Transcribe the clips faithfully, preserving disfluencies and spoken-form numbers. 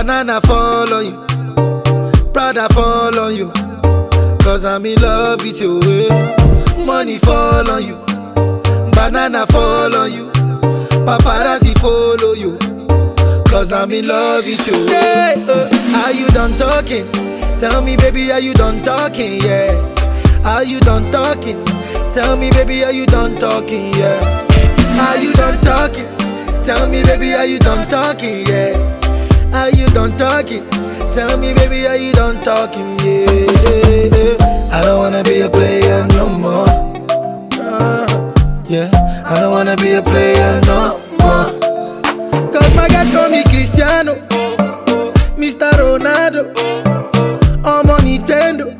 Banana fall on you, Prada fall on you, cause I'm in love with you. eh. Money fall on you, banana fall on you, paparazzi follow you, cause I'm in love with you. Hey, uh, are you done talking? Tell me baby, are you done talking? Yeah. Are you done talking? Tell me baby, are you done talking? Yeah. Are you done talking? Tell me baby, are you done talking? Yeah. Are you done talking? Tell me baby, are you done talking? Yeah, yeah, yeah. I don't wanna be a player no more. Uh, yeah, I don't wanna be a player no more. Cause my guys call me Cristiano, Mister Ronaldo, I'm on Nintendo.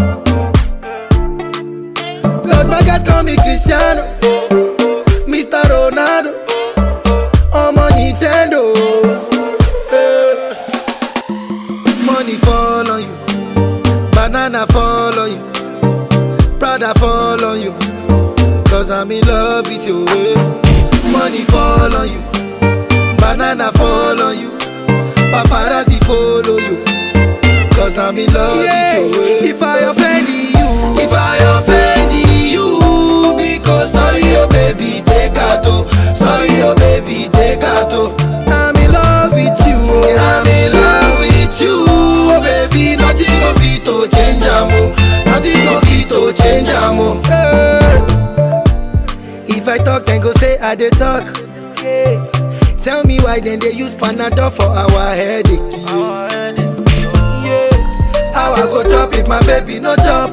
Cause my guys call me Cristiano, Mister Ronaldo, I'm on Nintendo. eh. Money fall on you, banana fall on you, Prada fall on you, cause I'm in love with you. eh. Money fall on you, banana fall on you, paparazzi follow you, cause I'm in love yeah. with you. eh. If I offend you, if I offend you, because sorry oh baby, take a toe. Sorry oh baby, take a toe. I'm in love with you, oh. I'm in love with you, oh baby. Nothing of it to change amo, nothing of it to change amo. eh. If I talk, then go say I dey talk. Yeah. Tell me why then they use Panadol for our headache. Yeah. yeah. How I go chop if my baby no chop?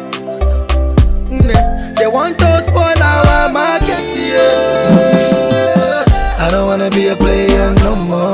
Nah. They want to spoil our market. Yeah. I don't wanna be a player no more.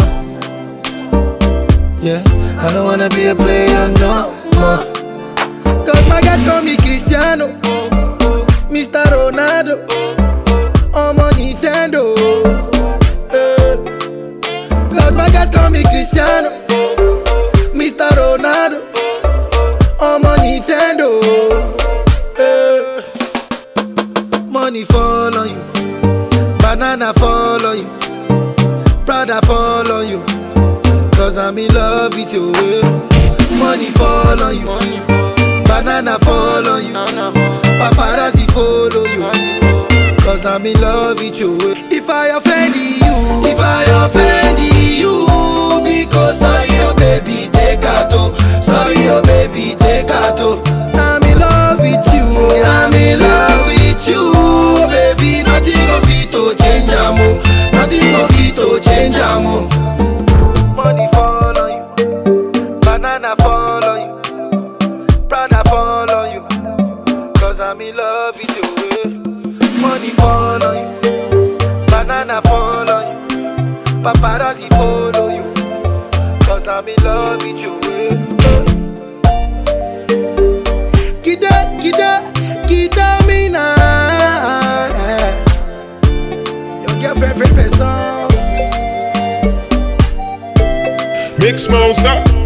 Yeah. I don't wanna be a player no more. Cause my guys call me Cristiano, Mister Ronaldo, I'm on Nintendo. eh. Cause my guys call me Cristiano, Mister Ronaldo, I'm on Nintendo. eh. Money fall on you, banana fall on you, Prada fall on you, cause I'm in love with you. eh. Money fall on you, banana fall on you, paparazzi follow you, cause I'm in love with you. eh. If I offend you, if I offend you, because sorry oh baby, take a toe. Sorry oh baby, take a toe. I'm in love with you, oh. I'm in love with you, oh baby. Nothing of it to change amo, nothing of it to change amo. Money fall on you, banana fall on you, Prada fall on you, cause I'm in love with you. eh. Money fall on you, banana fall on you, paparazzi follow you, cause I'm in love with you. eh. Kida, kida, kida me now. Your girlfriend, friend, person. Mix Mouse up.